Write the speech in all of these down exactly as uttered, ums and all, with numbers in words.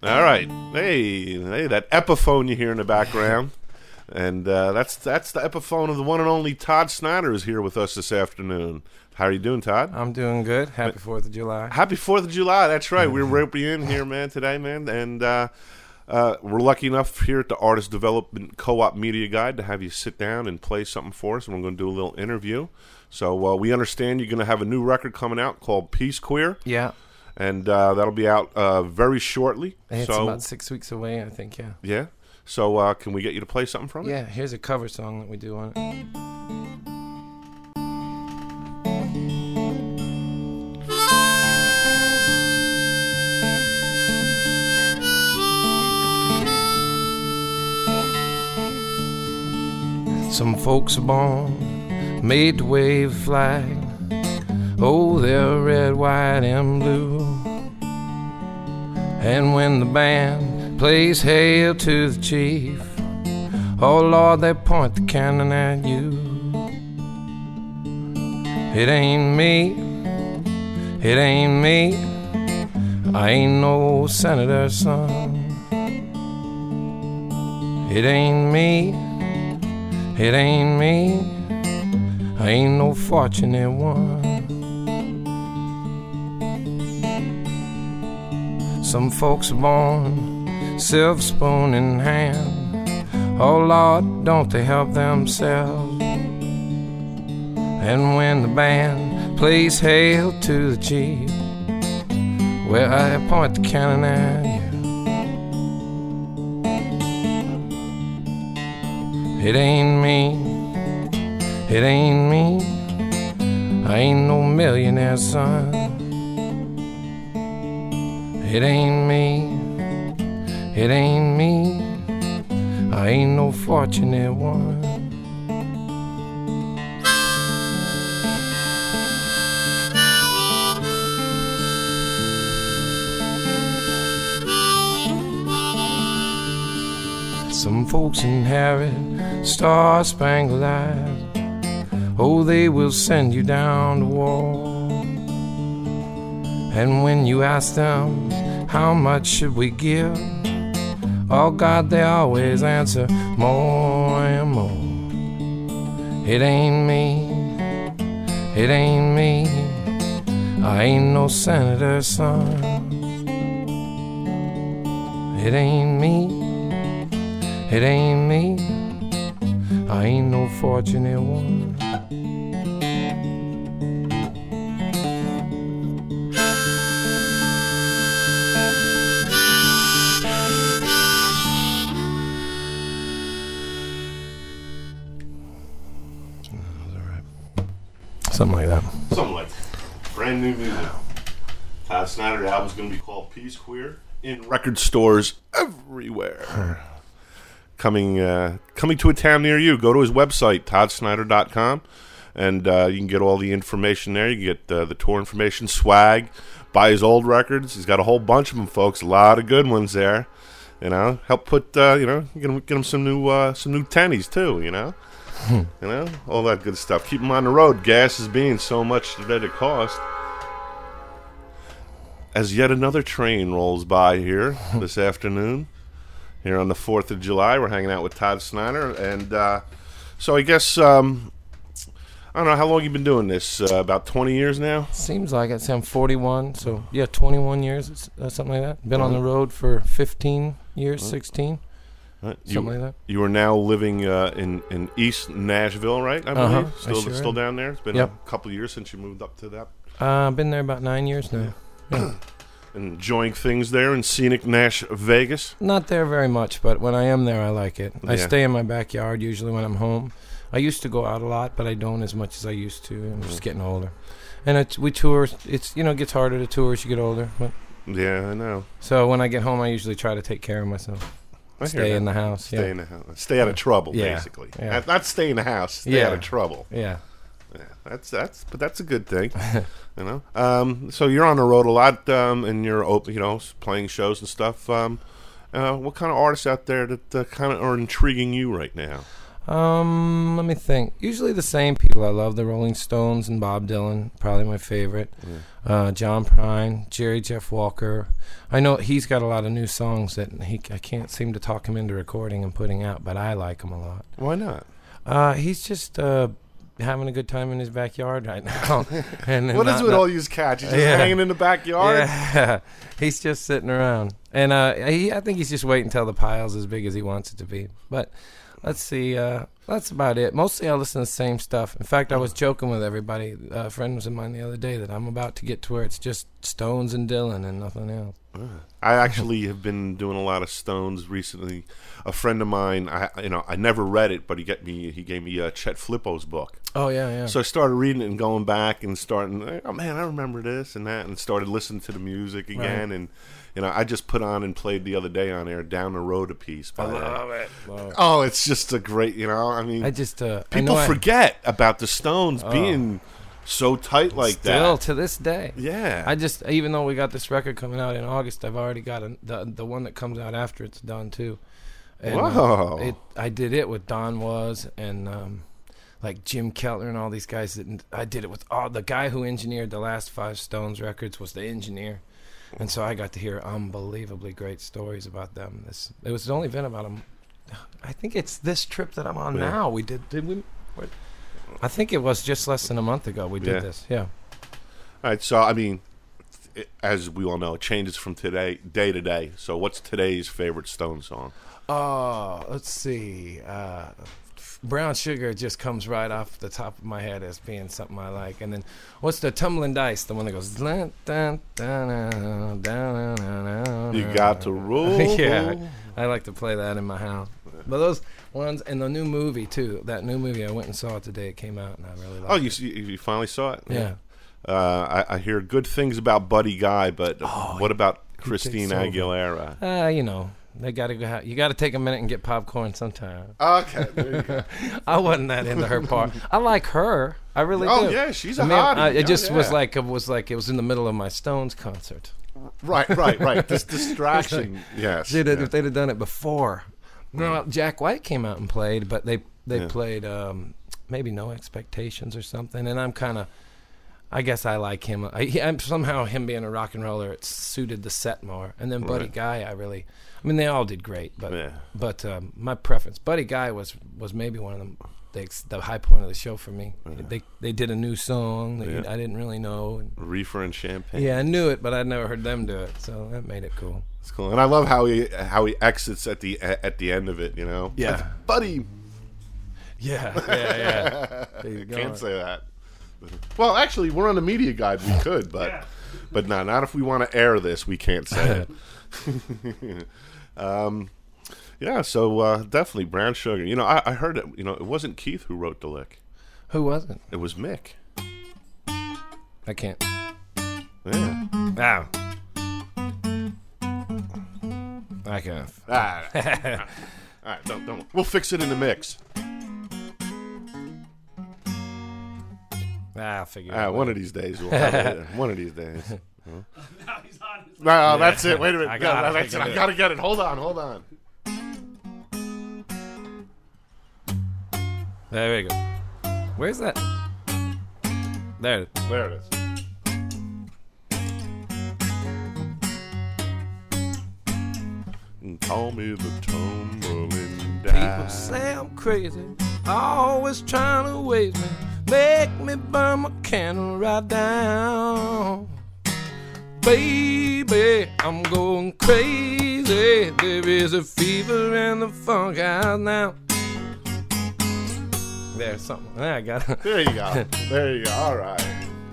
All right. Hey, hey, that Epiphone you hear in the background. And uh, that's that's the Epiphone of the one and only Todd Snyder is here with us this afternoon. How are you doing, Todd? I'm doing good. Happy fourth of July. Happy fourth of July. That's right. We're roping in here, man, today, man. And uh, uh, we're lucky enough here at the Artist Development Co-op Media Guide to have you sit down and play something for us. And we're going to do a little interview. So uh, we understand you're going to have a new record coming out called Peace Queer. Yeah. And uh, that'll be out uh, very shortly. It's so, about six weeks away, I think, yeah. Yeah. So uh, can we get you to play something from it? Yeah, here's a cover song that we do on it. Some folks are born, made to wave a flag. Oh, they're red, white, and blue. And when the band plays hail to the chief, oh Lord, they point the cannon at you. It ain't me, it ain't me, I ain't no senator's son. It ain't me, it ain't me, I ain't no fortunate one. Some folks are born, silver spoon in hand. Oh Lord, don't they help themselves? And when the band plays hail to the chief, well, I point the cannon at you. It ain't me, it ain't me, I ain't no millionaire son. It ain't me, it ain't me, I ain't no fortunate one. Some folks inherit star-spangled eyes. Oh, they will send you down the wall. And when you ask them, how much should we give? Oh God, they always answer, more and more. It ain't me, it ain't me, I ain't no senator's son. It ain't me, it ain't me, I ain't no fortunate one. Something like that. Something like that. Brand new music. Todd Snyder, the album's going to be called Peace Queer in record stores everywhere. coming uh, coming to a town near you. Go to his website, todd snyder dot com, and uh, you can get all the information there. You can get uh, the tour information, swag, buy his old records. He's got a whole bunch of them, folks. A lot of good ones there. You know, help put, uh, you know, get him, get him some new, uh, some new tennies, too, you know. You know, all that good stuff. Keep them on the road. Gas is being so much that it costs. As yet another train rolls by here this afternoon, here on the fourth of July, we're hanging out with Todd Snyder. And uh, so I guess, um, I don't know, how long you been doing this? Uh, about twenty years now? Seems like it. I'm forty-one, so yeah, twenty-one years, uh, something like that. Been mm-hmm. on the road for fifteen years, mm-hmm. sixteen. Right. Something you, like that. You are now living uh, in, in East Nashville, right? I believe. Uh-huh. Still, I sure still am. down there. It's been yep. a couple of years since you moved up to that. Uh, I've been there about nine years now. Yeah. Enjoying things there in scenic Nash Vegas. Not there very much, but when I am there, I like it. I Yeah. stay in my backyard usually when I'm home. I used to go out a lot, but I don't as much as I used to. I'm just getting older, and it's we tour. It's you know it gets harder to tour as you get older. But Yeah, I know. so when I get home, I usually try to take care of myself. I hear Stay that. in the house. Stay Yeah. in the house. Stay out of trouble, Yeah. basically. Yeah. Not- Not stay in the house. Stay Yeah. out of trouble. Yeah. Yeah, that's that's, but that's a good thing, you know. Um, so you're on the road a lot, um, and you're open, you know, playing shows and stuff. Um, uh, what kind of artists out there that uh, kind of are intriguing you right now? Um, let me think. Usually the same people I love: the Rolling Stones and Bob Dylan, probably my favorite. Yeah. Uh, John Prine, Jerry Jeff Walker. I know he's got a lot of new songs that he I can't seem to talk him into recording and putting out, but I like him a lot. Why not? Uh, he's just uh, having a good time in his backyard right now. and What not, is with not, all these cats? He's just Yeah. hanging in the backyard? Yeah, he's just sitting around, and uh, he, I think he's just waiting until the pile's as big as he wants it to be. But let's see, uh, that's about it. Mostly I listen to the same stuff. In fact, I was joking with everybody, uh, friends of mine the other day, that I'm about to get to where it's just Stones and Dylan and nothing else. I actually have been doing a lot of Stones recently. A friend of mine, I you know, I never read it, but he get me he gave me uh, Chet Flippo's book. Oh yeah, yeah. So I started reading it and going back and starting. Oh man, I remember this and that, and started listening to the music again. Right. And you know, I just put on and played the other day on air "Down the Road" a piece. By, I love it. Love it. Oh, it's just a great. You know, I mean, I just uh, I people know I- forget about the Stones Oh. being so tight like still that. to this day. Yeah, I just, even though we got this record coming out in August, I've already got a, the the one that comes out after it's done too. And, uh, Whoa. it, I did it with Don Was and um, like Jim Keltner and all these guys. That, I did it with all the guy who engineered the last five Stones records was the engineer, and so I got to hear unbelievably great stories about them. This it was only been about a, I think it's this trip that I'm on Yeah. now. We did did we? What? I think it was just less than a month ago we did Yeah. this. Yeah. All right, so I mean, it, as we all know, it changes from today, day to day. So, what's today's favorite Stone song? Oh, let's see. Uh, Brown Sugar just comes right off the top of my head as being something I like. And then, what's the Tumbling Dice? The one that goes. Dun, dun, dun, dun, dun, dun, You got to rule. Yeah, I like to play that in my house. But those ones, and the new movie too. That new movie, I went and saw it today. It came out, and I really liked Oh, it. you see, you finally saw it? Yeah. Uh, I, I hear good things about Buddy Guy, but Oh, what about he Christine takes over. Aguilera? Uh, you know, they gotta go. Ha- you gotta take a minute and get popcorn sometime. Okay, there you go. I wasn't that into her part. I like her. I really Oh, do. yeah, she's a I mean, hottie. I, it Oh, just was yeah. like it was like it was in the middle of my Stones concert. Right, right, right. This distraction, yes. Dude, yeah. if they'd have done it before. No, Jack White came out and played, but they they Yeah. played um, maybe No Expectations or something, and I'm kind of. I guess I like him. I, he, I'm, somehow him being a rock and roller, it suited the set more. And then Buddy Right. Guy, I really, I mean, they all did great, but Yeah. but um, my preference, Buddy Guy was was maybe one of them, the, the high point of the show for me. They they did a new song that you- Yeah. I didn't really know. And, Reefer and Champagne. yeah, I knew it, but I'd never heard them do it, so that made it cool. It's cool, and I love how he how he exits at the at the end of it. You know, Yeah. That's Buddy. Yeah, yeah, yeah. There you I go. can't say that. Well, actually, we're on the media guide. We could, but but no, not if we want to air this. We can't say it. um, yeah, so uh, definitely Brown Sugar. You know, I, I heard it. You know, it wasn't Keith who wrote the lick. Who was it? It was Mick. I can't. Yeah. Ow. I can't. Ah, all right, don't, don't. We'll fix it in the mix. Ah, I'll figure it Ah, out. one of these days. We'll have it. One of these days. Now he's on his No, that's it. Wait a minute. I I, gotta no, that's it. figure I it gotta get it. Hold on, hold on. There we go. Where's that? There it is. There it is. Call me the tumbling People die. say I'm crazy, always trying to waste me, make me burn my candle right down. Baby, I'm going crazy. There is a fever in the funk house now. There's something. There, I got it. There you go. There you go. All right.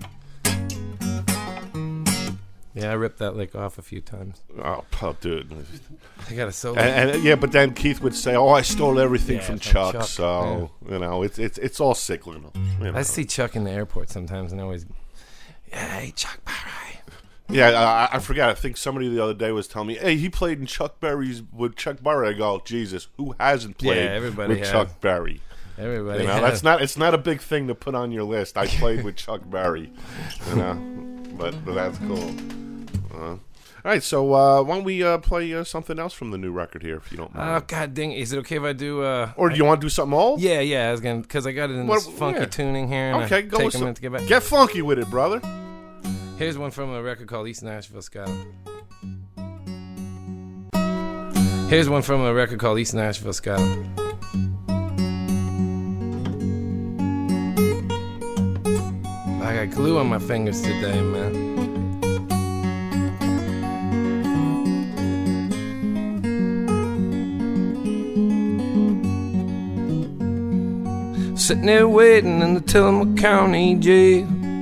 Yeah, I ripped that lick off a few times. Oh, oh dude. I got a solo. And, and yeah, but then Keith would say, "Oh, I stole everything Yeah, from from Chuck." Chuck, So you know, it's it's it's all cyclical. You know? I see Chuck in the airport sometimes, and I always, hey, Chuck Berry. Yeah, I, I forgot. I think somebody the other day was telling me, "Hey, he played in Chuck Berry's with Chuck Berry." I go, "Jesus, who hasn't played Yeah, everybody with has. Chuck Berry?" Everybody. You know, has. that's not. It's not a big thing to put on your list. I played with Chuck Berry. You know, but, but that's cool. Uh, All right, so uh, why don't we uh, play uh, something else from the new record here, if you don't mind? Oh, God dang. Is it okay if I do... Uh, or do you want to do something old? Yeah, yeah. I was gonna... Because I got it in What- this funky yeah. tuning here. And Okay, I go take with a some- minute to get back. Get funky with it, brother. Here's one from a record called East Nashville, Scotland. Here's one from a record called East Nashville, Scotland. I got glue on my fingers today, man. Sitting there waiting in the Tillamook County jail.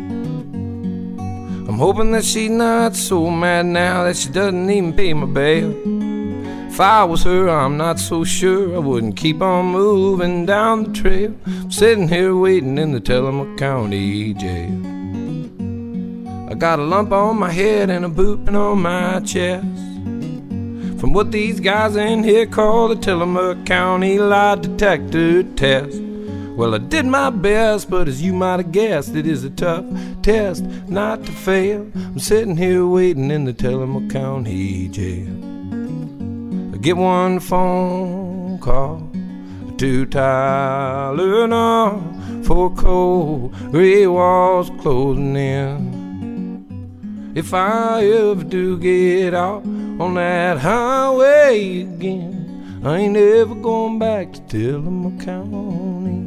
I'm hoping that she's not so mad now that she doesn't even pay my bail. If I was her, I'm not so sure I wouldn't keep on moving down the trail. I'm sitting here waiting in the Tillamook County jail. I got a lump on my head and a booping on my chest from what these guys in here call the Tillamook County lie detector test. Well, I did my best, but as you might have guessed, it is a tough test not to fail. I'm sitting here waiting in the Tillamook County jail. I get one phone call to Tylenol for cold gray walls closing in. If I ever do get out on that highway again, I ain't ever going back to Tillamook County.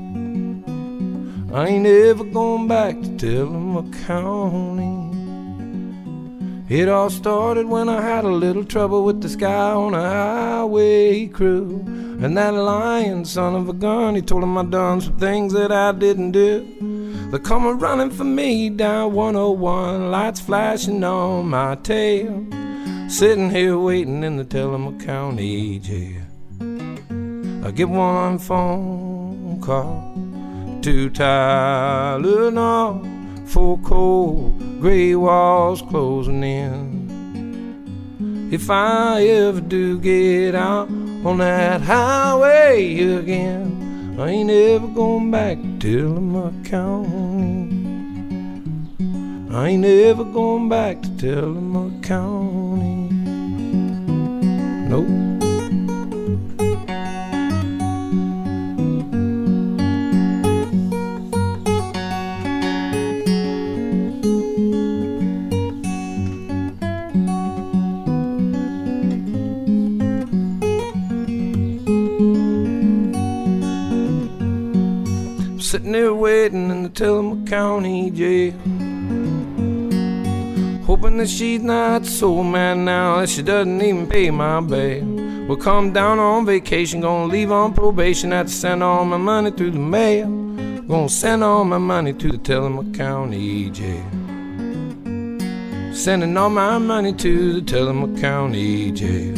I ain't ever going back to Tillamook County. It all started when I had a little trouble with this guy on a highway crew. And that lying son of a gun, he told him I done some things that I didn't do. They come a running for me down one oh one, lights flashing on my tail. Sitting here waiting in the Tillamook County jail. I get one phone call to Tylenol for cold gray walls closing in. If I ever do get out on that highway again, I ain't ever going back to Tillamook County. I ain't ever going back to Tillamook County. Nope. Sitting there waiting in the Tillamook County jail, hoping that she's not so mad now that she doesn't even pay my bail. We'll come down on vacation, gonna leave on probation, have to send all my money through the mail. Gonna send all my money to the Tillamook County jail. Sending all my money to the Tillamook County jail.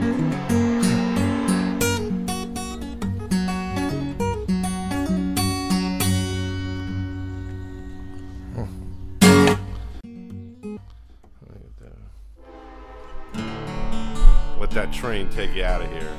Let that train take you out of here.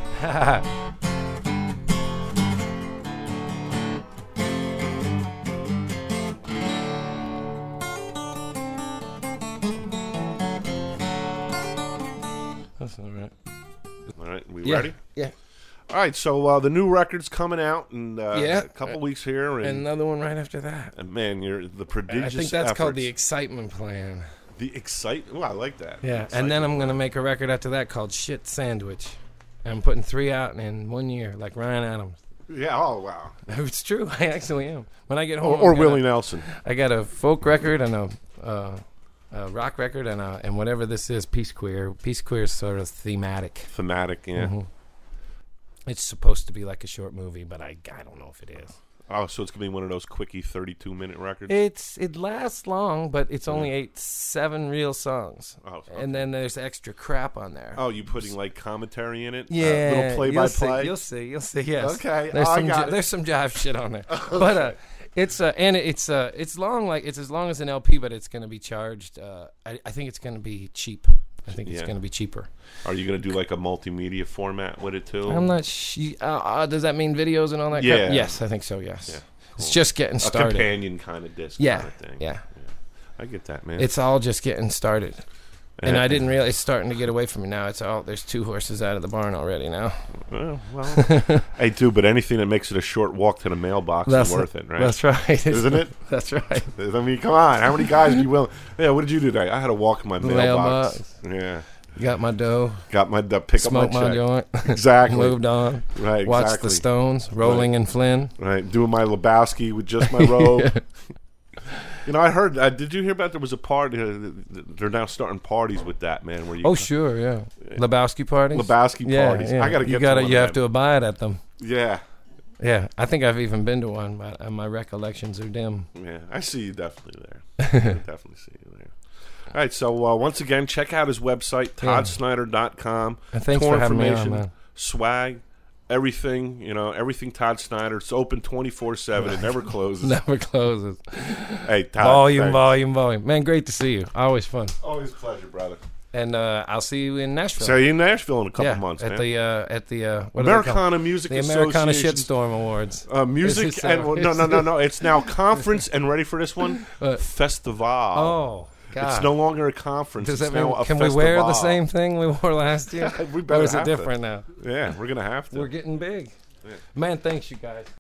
That's all right. All right, we Yeah, ready? yeah. All right, so uh, the new record's coming out in uh, Yeah. a couple weeks here. And, Another one right after that. and man, you're the prodigious I think that's called the efforts. Excitement Plan. The excite. Oh, I like that. Yeah, The and then I'm excitement. gonna make a record after that called Shit Sandwich. And I'm putting three out in one year, like Ryan Adams. Yeah. Oh wow. It's true. I actually am. When I get home, Or, or I got Willie a- Nelson. I got a folk record and a, uh, a rock record and a, and whatever this is, Peace Queer. Peace Queer is sort of thematic. Thematic. Yeah. Mhm. It's supposed to be like a short movie, but I I don't know if it is. Oh, so it's gonna be one of those quickie thirty-two minute records. It's it lasts long, but it's only eight seven real songs, oh, okay. and then there's extra crap on there. oh, you putting like commentary in it? Yeah, uh, little play you'll by see, play. You'll see, you'll see. Yes. Okay, There's oh, I some got ji- it. there's some jive shit on there, but uh, it's uh, and it's uh, it's long like it's as long as an L P, but it's going to be charged. Uh, I, I think it's going to be cheap. I think it's Yeah. going to be cheaper. Are you gonna do like a multimedia format with it too? I'm not. Sh- uh, uh, does that mean videos and all that? Yeah. crap? Yes, I think so. Yes. Yeah, It's cool. just getting a started. companion kind of disc. Yeah, Kind of thing. yeah. I get that, man. It's all just getting started. And I didn't realize it's starting to get away from me now. It's all there's two horses out of the barn already now. Well, well hey, too, but anything that makes it a short walk to the mailbox that's is worth it, right? That's right, isn't it? That's right. I mean, come on, how many guys be willing? Yeah, what did you do today? I had to walk in my mailbox. mailbox. Yeah. Got my dough. Got my uh, pick Smoked up my, my joint. Exactly. Moved on. Right. Watched exactly. the Stones, Rolling right. and Flynn. Right. Doing my Lebowski with just my robe. You know, I heard. Uh, did you hear about there was a party? Uh, they're now starting parties with that, man. Where you? Oh, sure, yeah. Lebowski parties. Lebowski yeah, parties. Yeah. I gotta get. You gotta. To one you of have them. to abide at them. Yeah. Yeah, I think I've even been to one, but uh, my recollections are dim. Yeah, I see you definitely there. I definitely see you there. All right, so uh, once again, check out his website, todd snyder dot com. And thanks Tour for having me information, on, man. Swag, everything, you know, everything Todd Snyder. It's open twenty-four seven. It never closes. Never closes. Hey, Todd. Volume, thanks. volume, volume. Man, great to see you. Always fun. Always a pleasure, brother. And uh, I'll see you in Nashville. So you in Nashville in a couple yeah, months, at man. the uh, at the uh, what are they called? Americana Music The Americana Association. Shitstorm Awards. Uh, music Is this, and uh, well, no, no, no, no. It's now conference and ready for this one, What? festival. Oh, God. It's no longer a conference. Does it's that mean, now a can festival. we wear the same thing we wore last year? We better or is it have to. different now? Yeah, we're gonna have to. We're getting big. Yeah. Man, thanks you guys.